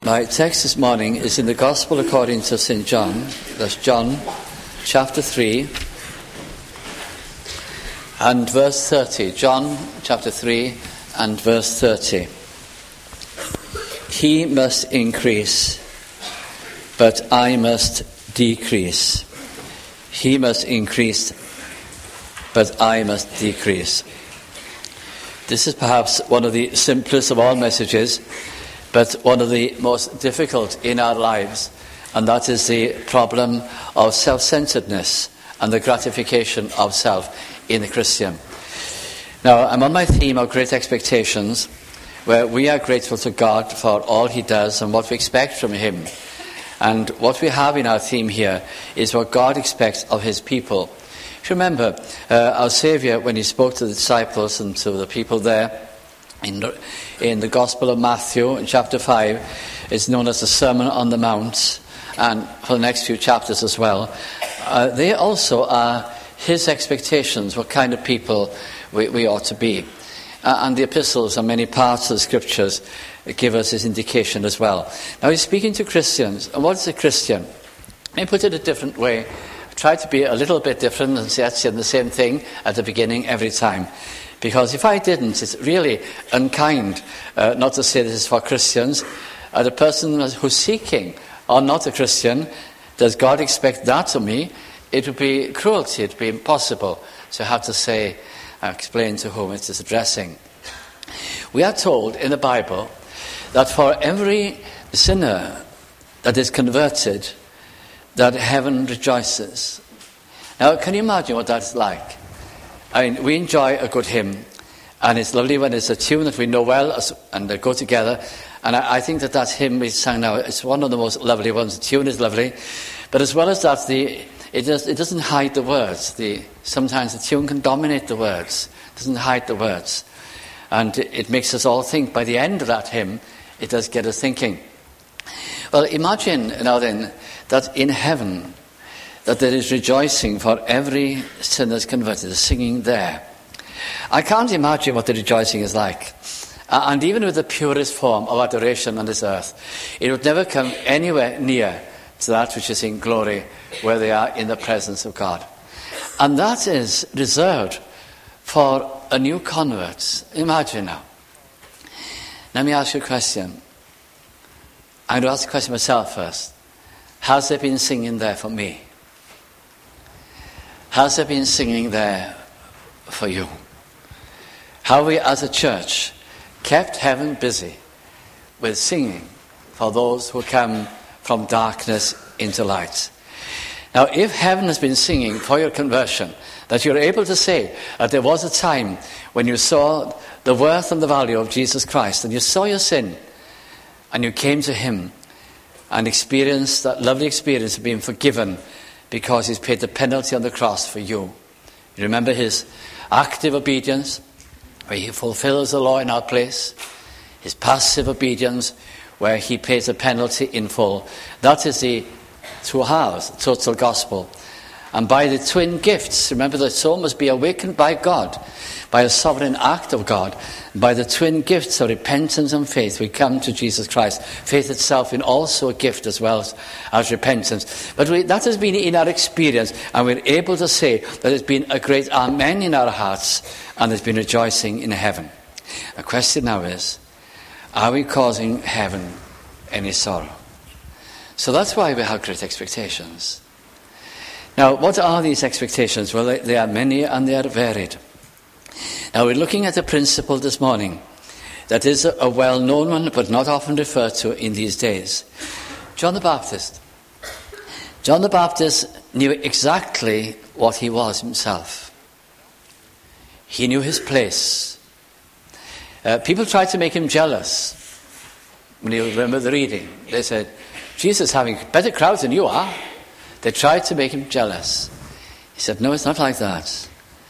My text this morning is in the Gospel according to St. John. That's John chapter 3 and verse 30. John chapter 3 and verse 30. He must increase, but I must decrease. He must increase, but I must decrease. This is perhaps one of the simplest of all messages, but one of the most difficult in our lives, and that is the problem of self-centeredness and the gratification of self in the Christian. Now, I'm on my theme of great expectations, where we are grateful to God for all he does and what we expect from him. And what we have in our theme here is what God expects of his people. If you remember, our Saviour, when he spoke to the disciples and to the people there, in the Gospel of Matthew, in chapter 5, it's known as the Sermon on the Mount, and for the next few chapters as well. They also are his expectations, what kind of people we ought to be. And the epistles and many parts of the scriptures give us this indication as well. Now he's speaking to Christians, and what is a Christian? Let me put it a different way. I try to be a little bit different and say the same thing at the beginning every time. Because if I didn't, it's really unkind not to say this is for Christians. The person who's seeking or not a Christian, does God expect that of me? It would be cruelty, it would be impossible to have to say, explain to whom it is addressing. We are told in the Bible that for every sinner that is converted, that heaven rejoices. Now, can you imagine what that's like? I mean, we enjoy a good hymn, and it's lovely when it's a tune that we know well and they go together. And I think that hymn we sang now is one of the most lovely ones. The tune is lovely, but as well as that, it doesn't hide the words. Sometimes the tune can dominate the words. It doesn't hide the words, and it makes us all think. By the end of that hymn, it does get us thinking. Well, imagine now then that in heaven, that there is rejoicing for every sinner's converted, singing there. I can't imagine what the rejoicing is like. And even with the purest form of adoration on this earth, it would never come anywhere near to that which is in glory, where they are in the presence of God. And that is reserved for a new convert. Imagine now. Let me ask you a question. I'm going to ask the question myself first. Has there been singing there for me? Has there been singing there for you? Have we as a church kept heaven busy with singing for those who come from darkness into light? Now, if heaven has been singing for your conversion, that you're able to say that there was a time when you saw the worth and the value of Jesus Christ, and you saw your sin, and you came to him and experienced that lovely experience of being forgiven because he's paid the penalty on the cross for you. You remember his active obedience, where he fulfills the law in our place. His passive obedience, where he pays the penalty in full. That is the two halves, the total gospel. And by the twin gifts, remember the soul must be awakened by God, by a sovereign act of God. By the twin gifts of repentance and faith, we come to Jesus Christ. Faith itself is also a gift as well as repentance. But that has been in our experience, and we're able to say that there's been a great amen in our hearts, and there's been rejoicing in heaven. The question now is, are we causing heaven any sorrow? So that's why we have great expectations. Now, what are these expectations? Well, they are many and they are varied. Now, we're looking at a principle this morning that is a well-known one, but not often referred to in these days. John the Baptist. John the Baptist knew exactly what he was himself. He knew his place. People tried to make him jealous. When you remember the reading, they said, Jesus is having better crowds than you are. They tried to make him jealous. He said, no, it's not like that.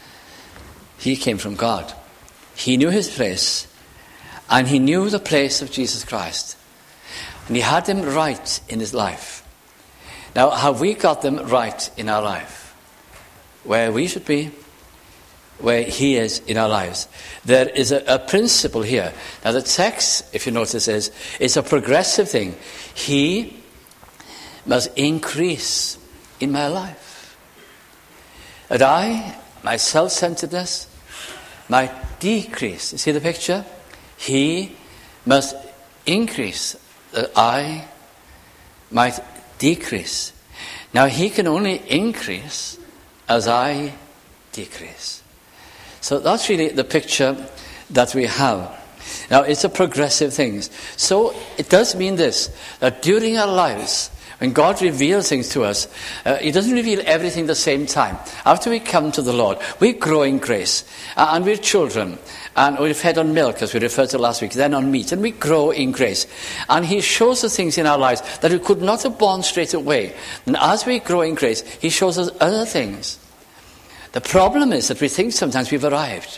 He came from God. He knew his place, and he knew the place of Jesus Christ. And he had them right in his life. Now, have we got them right in our life? Where we should be, where he is in our lives. There is a principle here. Now the text, if you notice, is a progressive thing. He must increase in my life. And I, my self-centeredness, might decrease. You see the picture? He must increase, that I might decrease. Now he can only increase as I decrease. So that's really the picture that we have. Now it's a progressive thing. So it does mean this, that during our lives, when God reveals things to us, he doesn't reveal everything at the same time. After we come to the Lord, we grow in grace. And we're children. And we're fed on milk, as we referred to last week, then on meat. And we grow in grace. And he shows us things in our lives that we could not have born straight away. And as we grow in grace, he shows us other things. The problem is that we think sometimes we've arrived.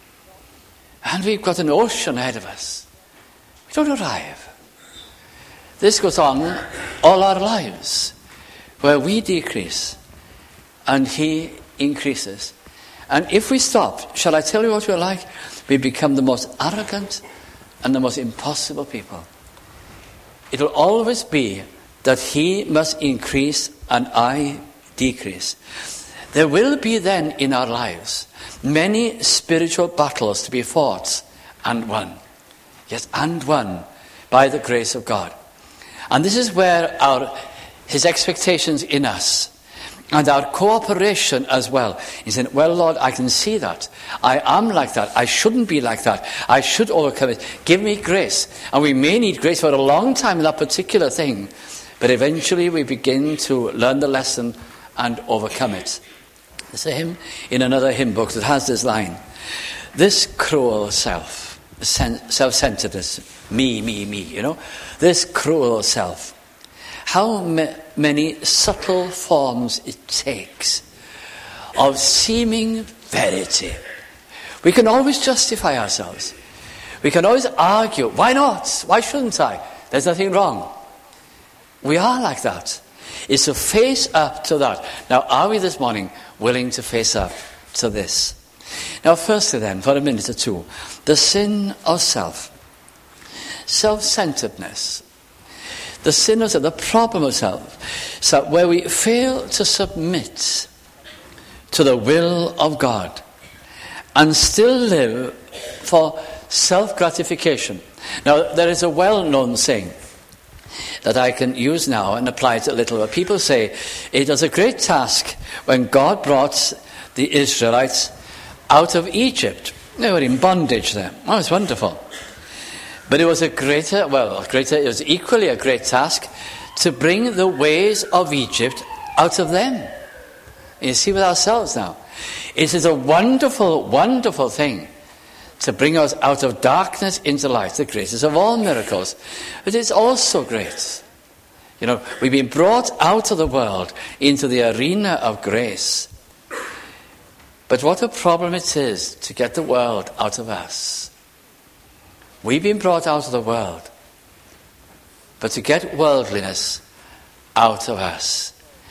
And we've got an ocean ahead of us. We don't arrive. This goes on all our lives, where we decrease and he increases. And if we stop, shall I tell you what we're like? We become the most arrogant and the most impossible people. It will always be that he must increase and I decrease. There will be then in our lives many spiritual battles to be fought and won. Yes, and won by the grace of God. And this is where his expectations in us and our cooperation as well. He said, well, Lord, I can see that. I am like that. I shouldn't be like that. I should overcome it. Give me grace. And we may need grace for a long time in that particular thing. But eventually we begin to learn the lesson and overcome it. There's a hymn in another hymn book that has this line. This cruel self, self-centeredness, me, you know. This cruel self. How many subtle forms it takes of seeming verity. We can always justify ourselves. We can always argue, why not? Why shouldn't I? There's nothing wrong. We are like that. It's to face up to that. Now, are we this morning willing to face up to this? Now, firstly then, for a minute or two, the sin of self. Self-centeredness. The sin of self, the problem of self. So where we fail to submit to the will of God and still live for self-gratification. Now, there is a well-known saying that I can use now and apply it a little. But people say it was a great task when God brought the Israelites out of Egypt. They were in bondage there. Oh, it's wonderful. But it was it was equally a great task to bring the ways of Egypt out of them. You see with ourselves now. It is a wonderful, wonderful thing to bring us out of darkness into light, the greatest of all miracles. But it's also great. You know, we've been brought out of the world into the arena of grace. But what a problem it is to get the world out of us. We've been brought out of the world, but to get worldliness out of us,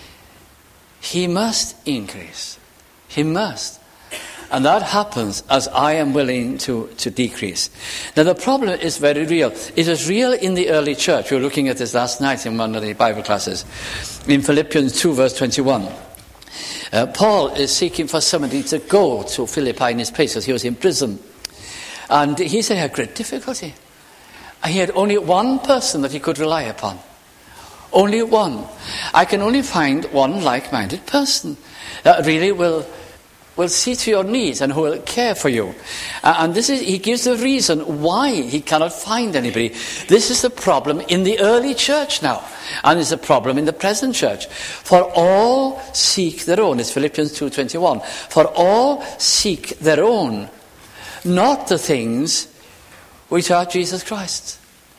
he must increase. He must. And that happens as I am willing to decrease. Now the problem is very real. It is real in the early church. We were looking at this last night in one of the Bible classes. In Philippians 2 verse 21. Paul is seeking for somebody to go to Philippi in his place because he was in prison. And he said he had great difficulty. He had only one person that he could rely upon. Only one. I can only find one like-minded person that really will see to your needs and who will care for you. And he gives the reason why he cannot find anybody. This is the problem in the early church now. And it's a problem in the present church. For all seek their own. It's Philippians 2:21. For all seek their own, not the things which are Jesus Christ.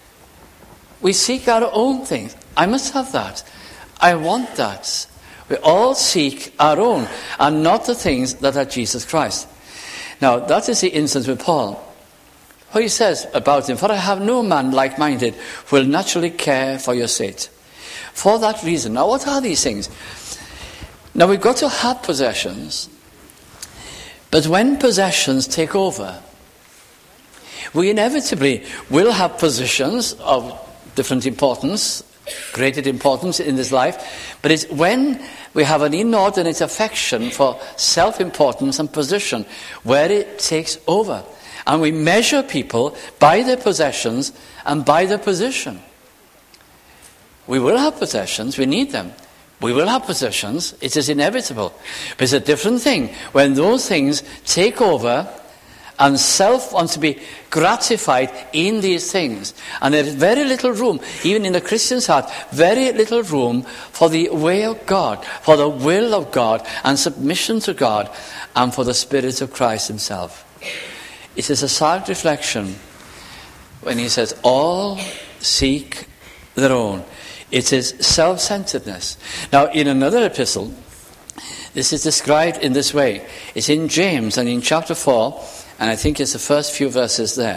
We seek our own things. I must have that. I want that. We all seek our own and not the things that are Jesus Christ. Now, that is the instance with Paul. What he says about him, for I have no man like-minded who will naturally care for your sake. For that reason. Now, what are these things? Now, we've got to have possessions, But when possessions take over, we inevitably will have positions of different importance, greater importance in this life, but it's when we have an inordinate affection for self-importance and position where it takes over. And we measure people by their possessions and by their position. We will have possessions, we need them. We will have possessions, it is inevitable. But it's a different thing when those things take over and self wants to be gratified in these things. And there is very little room, even in the Christian's heart, very little room for the way of God, for the will of God, and submission to God, and for the Spirit of Christ himself. It is a sad reflection when he says, all seek their own. It is self-centeredness. Now, in another epistle, this is described in this way. It's in James and in chapter 4, and I think it's the first few verses there.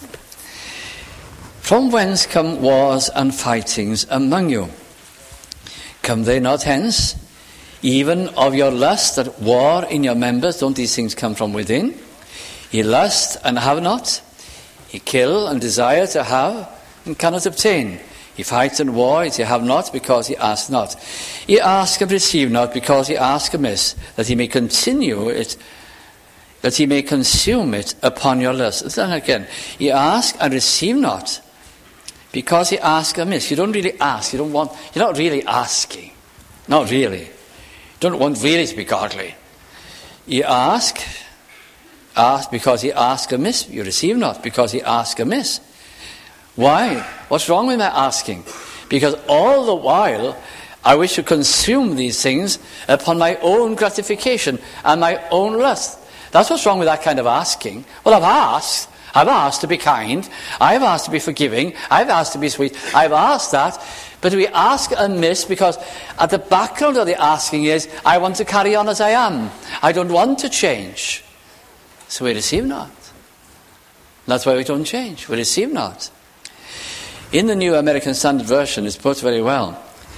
From whence come wars and fightings among you? Come they not hence? Even of your lust that war in your members, don't these things come from within? Ye lust and have not. Ye kill and desire to have and cannot obtain. Ye fight and war, yet ye have not, because ye ask not. Ye ask and receive not, because ye ask amiss, that ye may continue it, that ye may consume it upon your lust. Then again, ye ask and receive not, because ye ask amiss. You don't really ask. You're not really asking. Not really. You don't want really to be godly. Ye ask because ye ask amiss. You receive not, because ye ask amiss. Why? What's wrong with my asking? Because all the while I wish to consume these things upon my own gratification and my own lust. That's what's wrong with that kind of asking. Well, I've asked to be kind, I've asked to be forgiving, I've asked to be sweet, I've asked that, but we ask amiss because at the background of the asking is, I want to carry on as I am. I don't want to change. So we receive not. That's why we don't change. We receive not. In the New American Standard Version, it's put very well.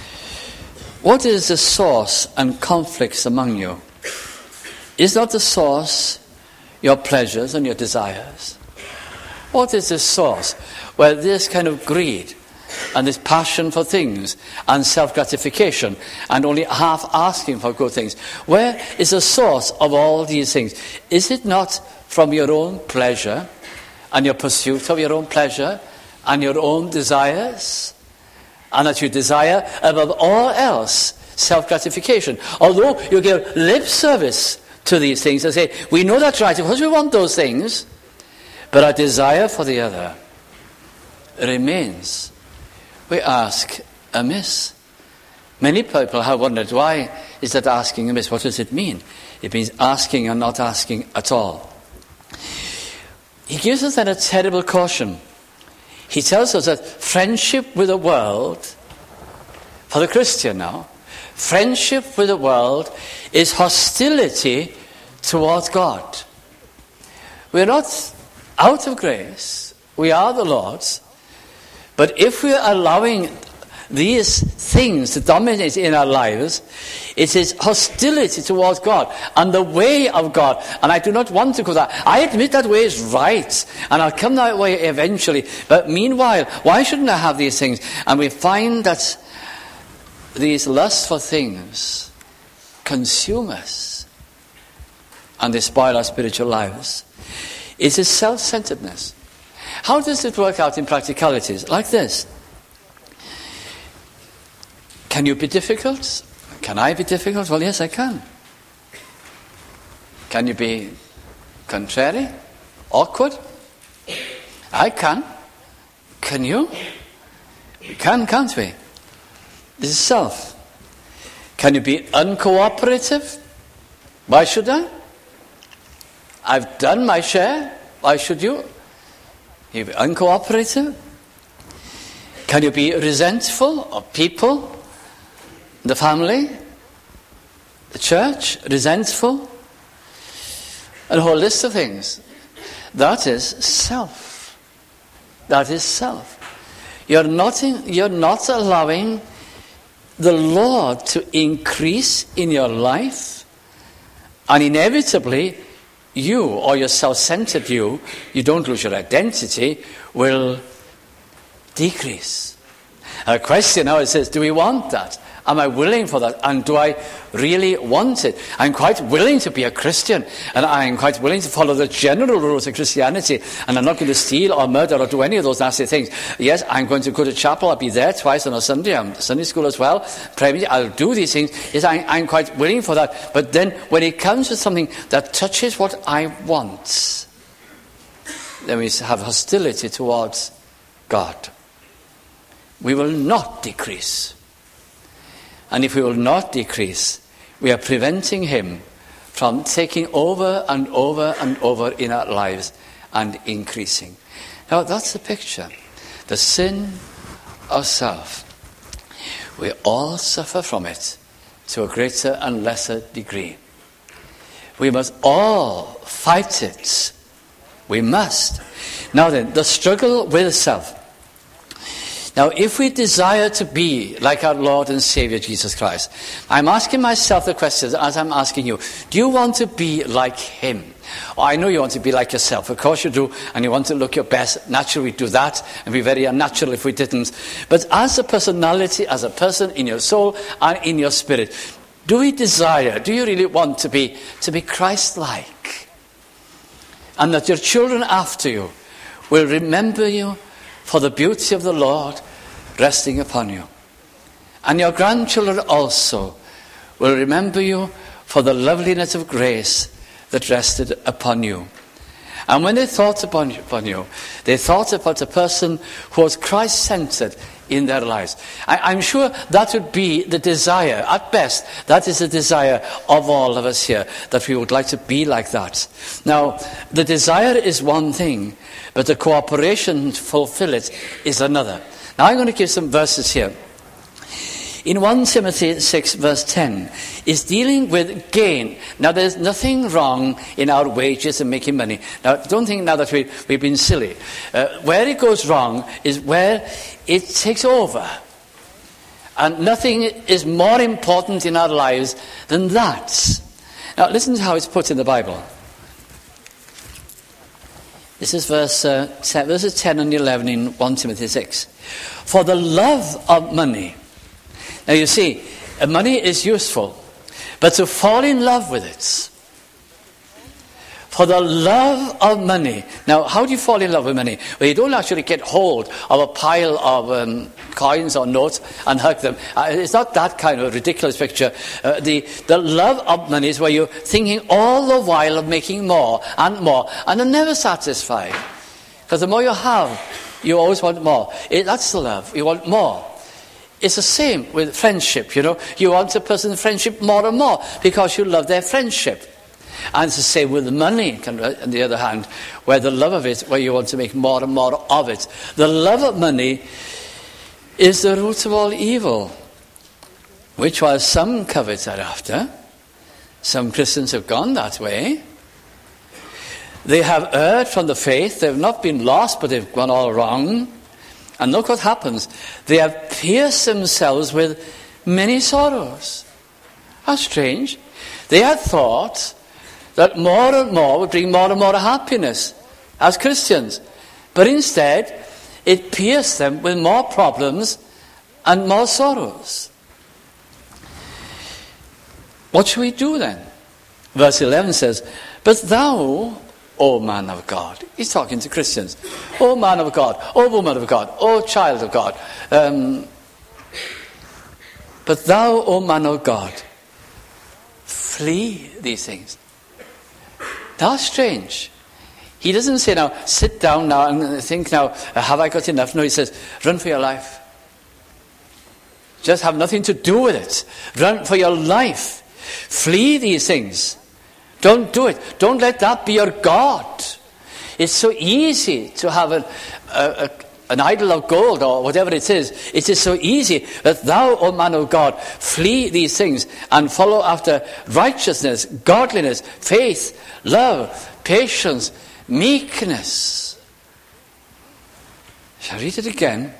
What is the source and conflicts among you? Is not the source your pleasures and your desires? What is the source? Well, this kind of greed and this passion for things and self-gratification and only half asking for good things. Where is the source of all these things? Is it not from your own pleasure and your pursuit of your own pleasure and your own desires, and that you desire above all else self-gratification? Although you give lip service to these things and say, we know that's right because we want those things, but our desire for the other remains. We ask amiss. Many people have wondered, why is that asking amiss? What does it mean? It means asking and not asking at all. He gives us then a terrible caution. He tells us that friendship with the world, for the Christian now, friendship with the world is hostility towards God. We're not out of grace. We are the Lord's. But if we're allowing these things to dominate in our lives, it is hostility towards God and the way of God. And I do not want to go that. I admit that way is right, and I'll come that way eventually. But meanwhile, why shouldn't I have these things? And we find that these lusts for things consume us, and they spoil our spiritual lives. It is self-centeredness. How does it work out in practicalities? Like this. Can you be difficult? Can I be difficult? Well, yes, I can. Can you be contrary? Awkward? I can. Can you? We can, can't we? This is self. Can you be uncooperative? Why should I? I've done my share. Why should you? You be uncooperative? Can you be resentful of people? The family, the church, resentful, and a whole list of things. That is self. That is self. You're not allowing the Lord to increase in your life, and inevitably you, or your self-centered you don't lose your identity, will decrease. A question now is this: do we want that? Am I willing for that? And do I really want it? I'm quite willing to be a Christian, and I'm quite willing to follow the general rules of Christianity, and I'm not going to steal or murder or do any of those nasty things. Yes, I'm going to go to chapel. I'll be there twice on a Sunday. I'm Sunday school as well. Pray, I'll do these things. Yes, I'm quite willing for that. But then when it comes to something that touches what I want, then we have hostility towards God. We will not decrease. And if we will not decrease, we are preventing him from taking over and over and over in our lives and increasing. Now that's the picture. The sin of self. We all suffer from it to a greater and lesser degree. We must all fight it. We must. Now then, the struggle with self. Now, if we desire to be like our Lord and Savior Jesus Christ, I'm asking myself the question as I'm asking you. Do you want to be like him? Oh, I know you want to be like yourself. Of course you do. And you want to look your best. Naturally, we do that. And be very unnatural if we didn't. But as a personality, as a person in your soul and in your spirit, do you really want to be Christ-like? And that your children after you will remember you for the beauty of the Lord resting upon you. And your grandchildren also will remember you for the loveliness of grace that rested upon you. And when they thought upon you, they thought about a person who was Christ-centered in their lives. I'm sure that would be the desire, at best, that is the desire of all of us here, that we would like to be like that. Now, the desire is one thing, but the cooperation to fulfill it is another. Now I'm going to give some verses here. In 1 Timothy 6 verse 10 is dealing with gain. Now there's nothing wrong in our wages and making money. Now don't think now that we've been silly. Where it goes wrong is where it takes over. And nothing is more important in our lives than that. Now listen to how it's put in the Bible. This is verses 10 and 11 in 1 Timothy 6. For the love of money. Now you see, money is useful, but to fall in love with it. For the love of money. Now, how do you fall in love with money? Well, you don't actually get hold of a pile of coins or notes and hug them. It's not that kind of ridiculous picture. The love of money is where you're thinking all the while of making more, and are never satisfied. Because the more you have, you always want more. That's the love. You want more. It's the same with friendship, you know. You want a person's friendship more and more because you love their friendship. And it's the same with money, on the other hand, where the love of it, where you want to make more and more of it. The love of money is the root of all evil, which while some covet thereafter, some Christians have gone that way. They have erred from the faith. They've not been lost, but they've gone all wrong. And look what happens. They have pierced themselves with many sorrows. How strange. They had thought that more and more would bring more and more happiness as Christians. But instead, it pierced them with more problems and more sorrows. What should we do then? Verse 11 says, but thou, O man of God. He's talking to Christians. O man of God, O woman of God, O child of God. But thou, O man of God, flee these things. That's strange. He doesn't say now, sit down now and think now, have I got enough? No, he says, run for your life. Just have nothing to do with it. Run for your life. Flee these things. Don't do it. Don't let that be your God. It's so easy to have an idol of gold or whatever it is. It is so easy that thou, O man of God, flee these things and follow after righteousness, godliness, faith, love, patience, meekness. Shall I read it again?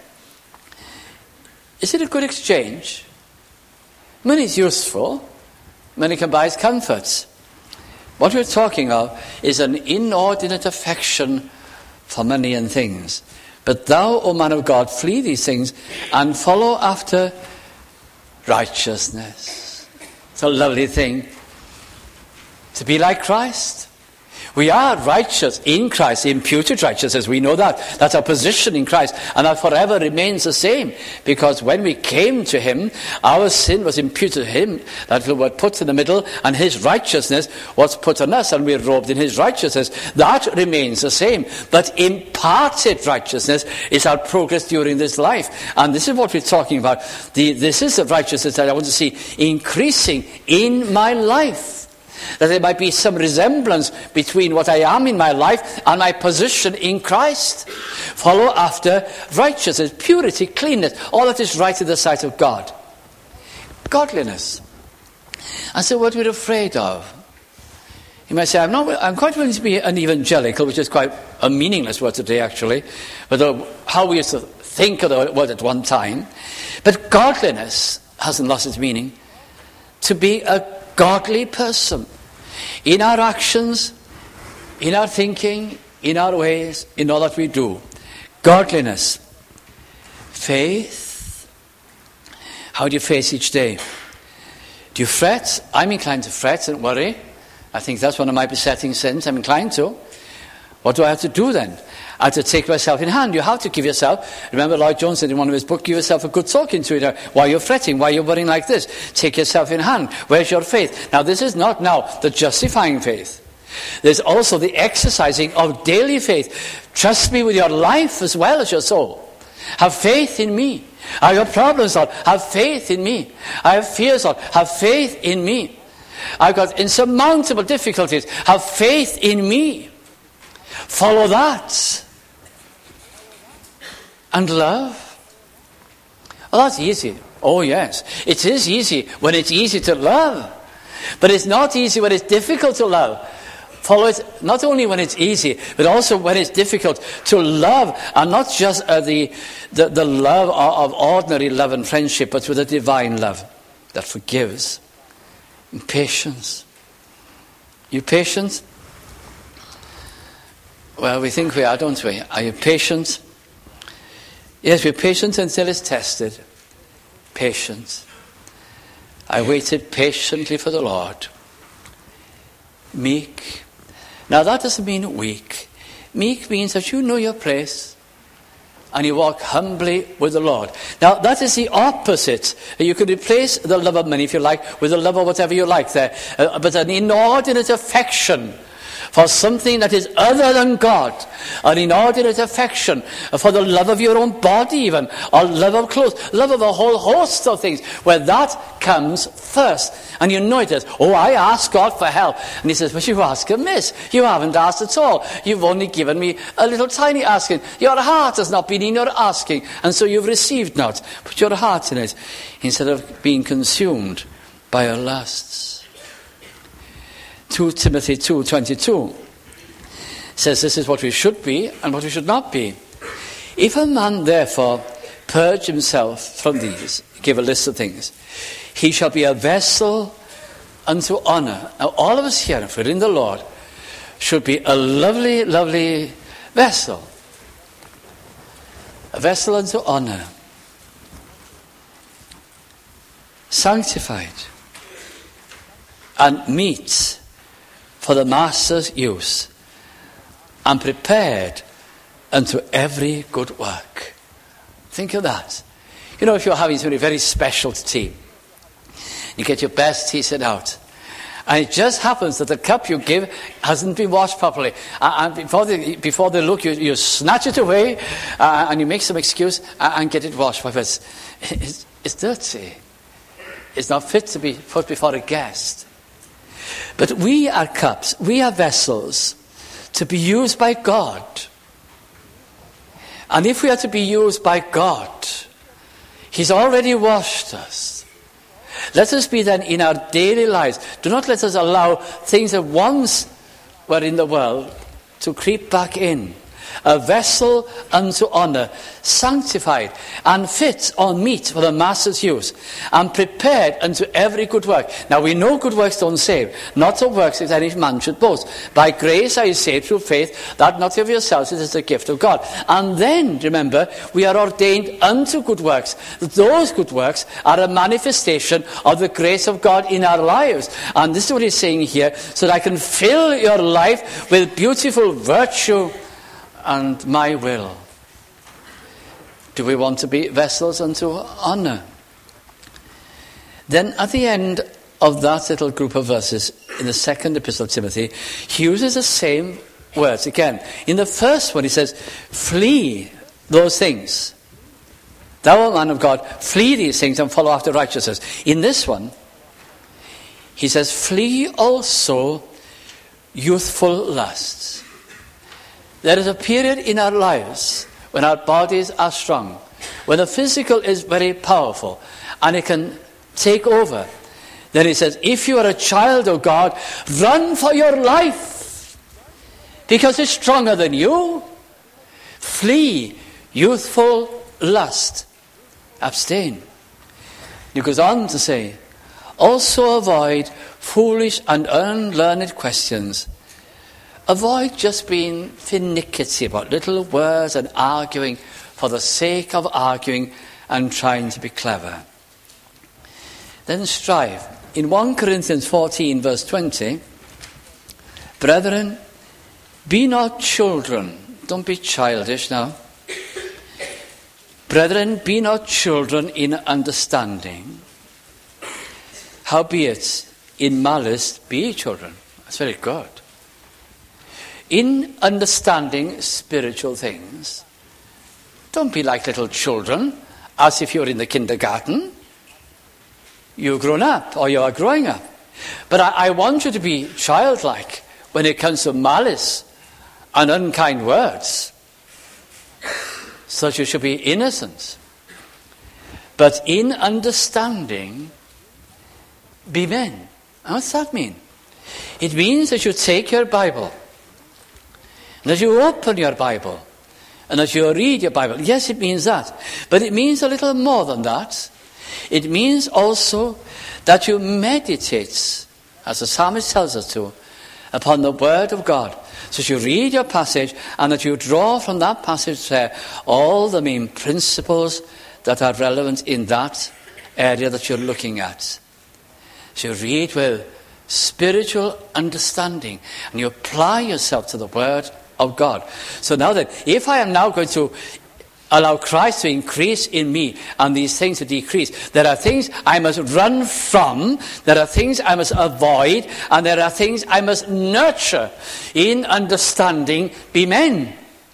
Is it a good exchange? Money is useful. Money can buy us comforts. What we're talking of is an inordinate affection for money and things. But thou, O man of God, flee these things and follow after righteousness. It's a lovely thing to be like Christ. We are righteous in Christ, imputed righteousness. We know that. That's our position in Christ. And that forever remains the same. Because when we came to him, our sin was imputed to him. That was put in the middle. And his righteousness was put on us. And we're robed in his righteousness. That remains the same. But imparted righteousness is our progress during this life. And this is what we're talking about. This is the righteousness that I want to see increasing in my life. That there might be some resemblance between what I am in my life and my position in Christ. Follow after righteousness, purity, cleanness, all that is right in the sight of God. Godliness. And so what we're afraid of. You might say, I'm quite willing to be an evangelical, which is quite a meaningless word today actually, but how we used to think of the word at one time. But godliness hasn't lost its meaning. To be a godly person in our actions, in our thinking, in our ways, in all that we do. Godliness. Faith. How do you face each day? Do you fret? I'm inclined to fret and worry. I think that's one of my besetting sins. I'm inclined to. What do I have to do then? I have to take myself in hand. You have to give yourself. Remember Lloyd Jones said in one of his books, give yourself a good talking to it. Why you're fretting? Why you're worrying like this? Take yourself in hand. Where's your faith? Now this is not now the justifying faith. There's also the exercising of daily faith. Trust me with your life as well as your soul. Have faith in me. I have problems, Lord. Have faith in me. I have fears, Lord. Have faith in me. I've got insurmountable difficulties. Have faith in me. Follow that. And love? Oh, that's easy. Oh, yes. It is easy when it's easy to love. But it's not easy when it's difficult to love. Follow it not only when it's easy, but also when it's difficult to love. And not just the love of ordinary love and friendship, but with a divine love that forgives. And patience. You patient? Well, we think we are, don't we? Are you patient? Yes, we're patient until it's tested. Patient. I waited patiently for the Lord. Meek. Now that doesn't mean weak. Meek means that you know your place and you walk humbly with the Lord. Now that is the opposite. You could replace the love of money, if you like, with the love of whatever you like there. But an inordinate affection for something that is other than God, an inordinate affection for the love of your own body even, or love of clothes, love of a whole host of things, where that comes first. And you know it is. Oh, I asked God for help. And he says, but you ask amiss. You haven't asked at all. You've only given me a little tiny asking. Your heart has not been in your asking, and so you've received not. Put your heart in it, instead of being consumed by your lusts. 2 Timothy 2:22 says this is what we should be and what we should not be. If a man therefore purge himself from these, give a list of things, he shall be a vessel unto honor. Now all of us here, if we're in the Lord, should be a lovely, lovely vessel. A vessel unto honor. Sanctified. And meet for the master's use, and prepared unto every good work. Think of that. You know, if you're having something very special to tea, you get your best tea set out, and it just happens that the cup you give hasn't been washed properly, and before they look, you snatch it away, and you make some excuse and get it washed, because it's dirty. It's not fit to be put before a guest. But we are cups, we are vessels to be used by God. And if we are to be used by God, He's already washed us. Let us be then in our daily lives. Do not let us allow things that once were in the world to creep back in. a vessel unto honor, sanctified and fit or meet for the master's use, and prepared unto every good work. Now we know good works don't save, not of works that any man should boast. By grace are you saved through faith, that not of yourselves, it is the gift of God. And then, remember, we are ordained unto good works. Those good works are a manifestation of the grace of God in our lives. And this is what he's saying here, so that I can fill your life with beautiful virtue and my will. Do we want to be vessels unto honor? Then at the end of that little group of verses in the second epistle of Timothy, he uses the same words again. In the first one he says, flee those things. Thou, man of God, flee these things and follow after righteousness. In this one, he says, flee also youthful lusts. There is a period in our lives when our bodies are strong, when the physical is very powerful and it can take over. Then he says, if you are a child of God, run for your life because it's stronger than you. Flee youthful lust. Abstain. He goes on to say, also avoid foolish and unlearned questions. Avoid just being finicky about little words and arguing for the sake of arguing and trying to be clever. Then strive. In 1 Corinthians 14 verse 20, brethren, be not children. Don't be childish now. Brethren, be not children in understanding. Howbeit, in malice, be ye children. That's very good. In understanding spiritual things, don't be like little children, as if you're in the kindergarten. You've grown up, or you are growing up. But I want you to be childlike when it comes to malice and unkind words. So you should be innocent. But in understanding, be men. What's that mean? It means that you take your Bible, and that you open your Bible, and that you read your Bible. Yes, it means that. But it means a little more than that. It means also that you meditate, as the psalmist tells us to, upon the Word of God. So you read your passage and that you draw from that passage there all the main principles that are relevant in that area that you're looking at. So you read with spiritual understanding and you apply yourself to the Word of God. So now then, if I am now going to allow Christ to increase in me and these things to decrease, there are things I must run from, there are things I must avoid, and there are things I must nurture. In understanding, be men.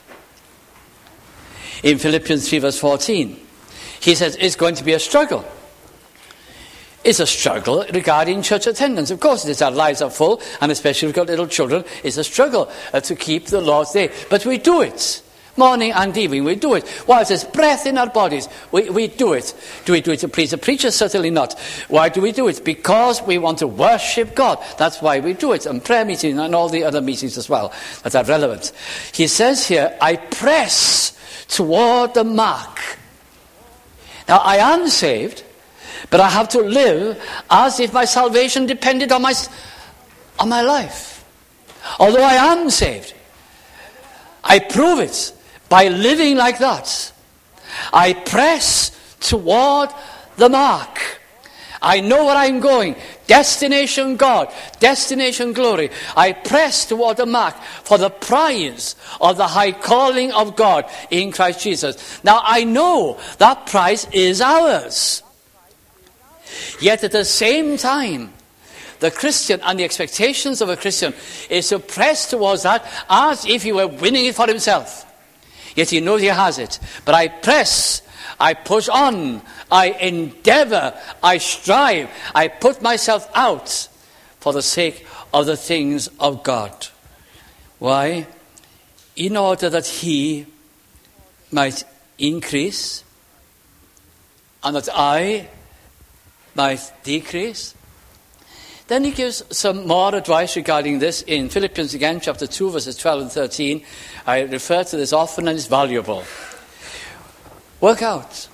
In Philippians 3 verse 14, he says it's going to be a struggle. It's a struggle regarding church attendance. Of course it is. Our lives are full, and especially if we've got little children, it's a struggle to keep the Lord's Day. But we do it. Morning and evening, we do it. While there's breath in our bodies, we do it. Do we do it to please the preacher? Certainly not. Why do we do it? Because we want to worship God. That's why we do it. And prayer meeting and all the other meetings as well that are relevant. He says here, I press toward the mark. Now, I am saved, but I have to live as if my salvation depended on my life. Although I am saved, I prove it by living like that. I press toward the mark. I know where I'm going. Destination God. Destination glory. I press toward the mark for the prize of the high calling of God in Christ Jesus. Now I know that prize is ours. Yet at the same time, the Christian and the expectations of a Christian is to press towards that as if he were winning it for himself. Yet he knows he has it. But I press, I push on, I endeavor, I strive, I put myself out for the sake of the things of God. Why? In order that he might increase and that I might decrease. Then he gives some more advice regarding this in Philippians again, chapter 2, verses 12 and 13. I refer to this often and it's valuable. Work out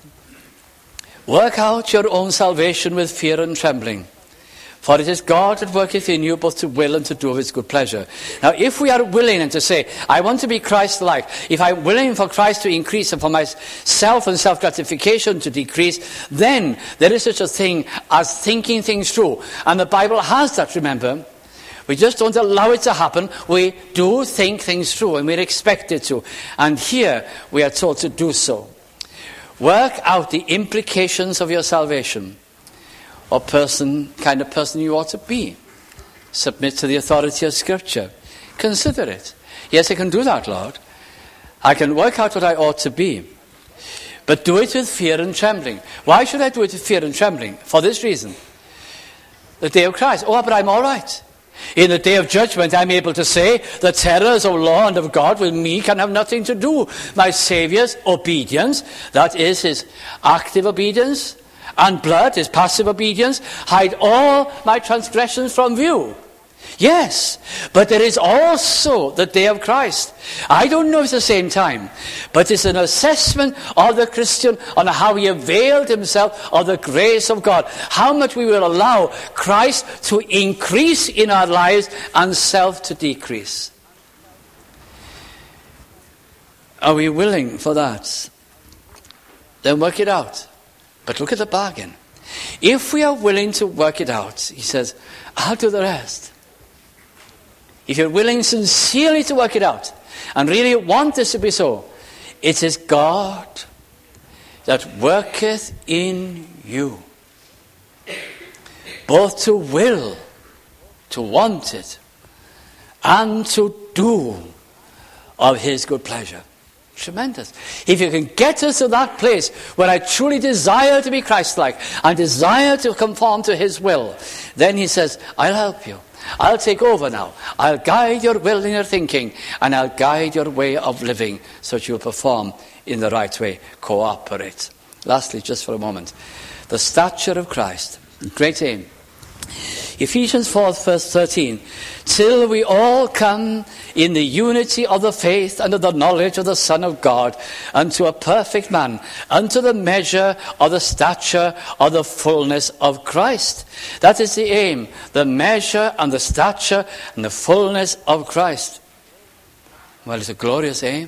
your own salvation with fear and trembling. For it is God that worketh in you both to will and to do of his good pleasure. Now, if we are willing and to say, I want to be Christ-like, if I'm willing for Christ to increase and for myself and self-gratification to decrease, then there is such a thing as thinking things through. And the Bible has that, remember. We just don't allow it to happen. We do think things through, and we're expected to. And here we are told to do so. Work out the implications of your salvation. What kind of person you ought to be. Submit to the authority of Scripture. Consider it. Yes, I can do that, Lord. I can work out what I ought to be. But do it with fear and trembling. Why should I do it with fear and trembling? For this reason. The day of Christ. Oh, but I'm all right. In the day of judgment, I'm able to say, the terrors of law and of God with me can have nothing to do. My Saviour's obedience, that is his active obedience, and blood, his passive obedience, hide all my transgressions from view. Yes, but there is also the day of Christ. I don't know if it's the same time, but it's an assessment of the Christian on how he availed himself of the grace of God. How much we will allow Christ to increase in our lives and self to decrease. Are we willing for that? Then work it out. But look at the bargain. If we are willing to work it out, he says, I'll do the rest. If you're willing sincerely to work it out and really want this to be so, it is God that worketh in you, both to will, to want it, and to do of his good pleasure. Tremendous. If you can get us to that place where I truly desire to be Christ-like and desire to conform to his will, then he says, I'll help you. I'll take over now. I'll guide your will and your thinking, and I'll guide your way of living so that you'll perform in the right way. Cooperate. Lastly, just for a moment, the stature of Christ. Great aim. Ephesians 4, verse 13. Till we all come in the unity of the faith and of the knowledge of the Son of God, unto a perfect man, unto the measure of the stature of the fullness of Christ. That is the aim, the measure and the stature and the fullness of Christ. Well, it's a glorious aim.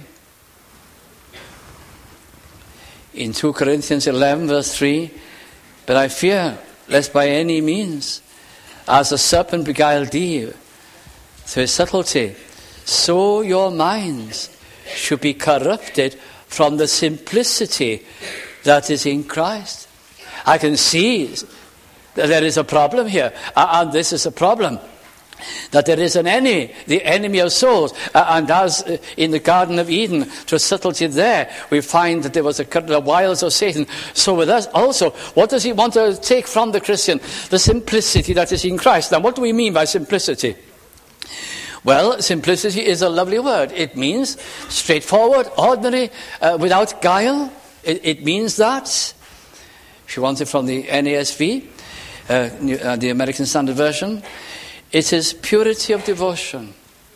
In 2 Corinthians 11, verse 3, but I fear lest by any means, as the serpent beguiled Eve through his subtlety, so your minds should be corrupted from the simplicity that is in Christ. I can see that there is a problem here, and this is a problem. That there is the enemy of souls. And as in the Garden of Eden, through subtlety there, we find that there was the wiles of Satan. So with us also, what does he want to take from the Christian? The simplicity that is in Christ. Now, what do we mean by simplicity? Well, simplicity is a lovely word. It means straightforward, ordinary, without guile. It means that, if you want it from the NASV, the American Standard Version, it is purity of devotion.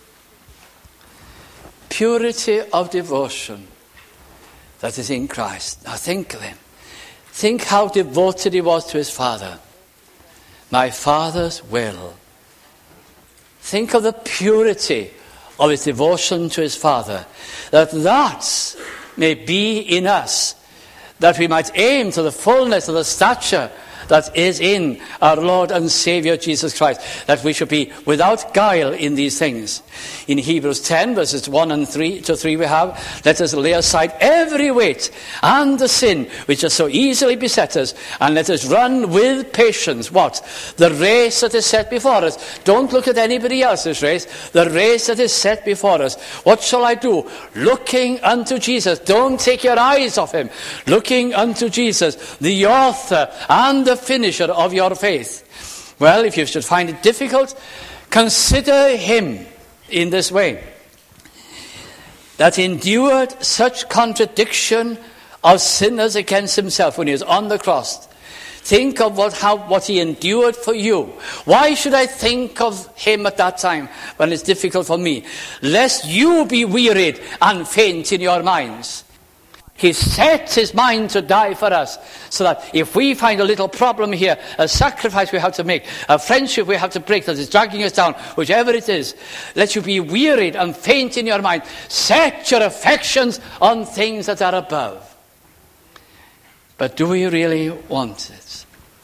Purity of devotion that is in Christ. Now think of him. Think how devoted he was to his Father. My Father's will. Think of the purity of his devotion to his Father. That may be in us. That we might aim to the fullness of the stature that is in our Lord and Savior Jesus Christ, that we should be without guile in these things. In Hebrews 10, verses 1 and 3 to 3 we have, let us lay aside every weight and the sin which does so easily beset us, and let us run with patience, what? The race that is set before us. Don't look at anybody else's race, the race that is set before us. What shall I do? Looking unto Jesus. Don't take your eyes off him. Looking unto Jesus, the author and the finisher of your faith. Well, if you should find it difficult, consider him in this way. That endured such contradiction of sinners against himself when he was on the cross. Think of what he endured for you. Why should I think of him at that time when it's difficult for me? Lest you be wearied and faint in your minds. He set his mind to die for us, so that if we find a little problem here, a sacrifice we have to make, a friendship we have to break that is dragging us down, whichever it is, let you be wearied and faint in your mind. Set your affections on things that are above. But do we really want it?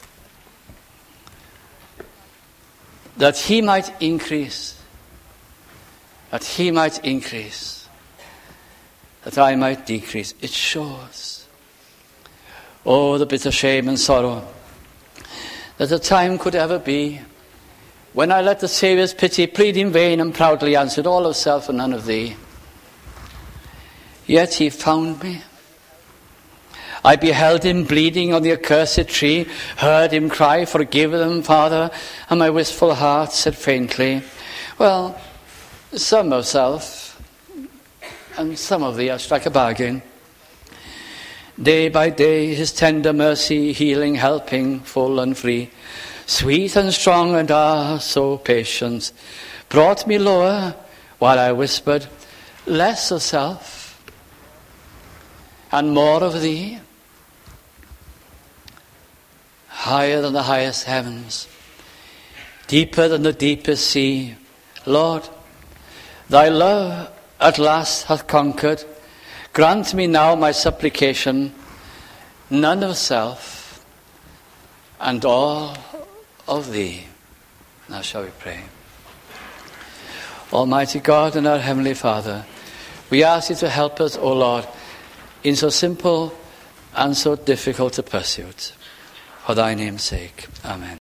That he might increase. That he might increase. That I might decrease. It shows. Oh, the bitter shame and sorrow that a time could ever be when I let the Saviour's pity plead in vain and proudly answered, all of self and none of thee. Yet he found me. I beheld him bleeding on the accursed tree, heard him cry, forgive them, Father, and my wistful heart said faintly, well, some of self, and some of thee I strike a bargain. Day by day his tender mercy, healing, helping, full and free, sweet and strong and so patient, brought me lower while I whispered, less of self and more of thee. Higher than the highest heavens, deeper than the deepest sea, Lord, thy love at last hath conquered. Grant me now my supplication, none of self and all of thee. Now shall we pray. Almighty God and our Heavenly Father, we ask you to help us, O Lord, in so simple and so difficult a pursuit. For thy name's sake. Amen.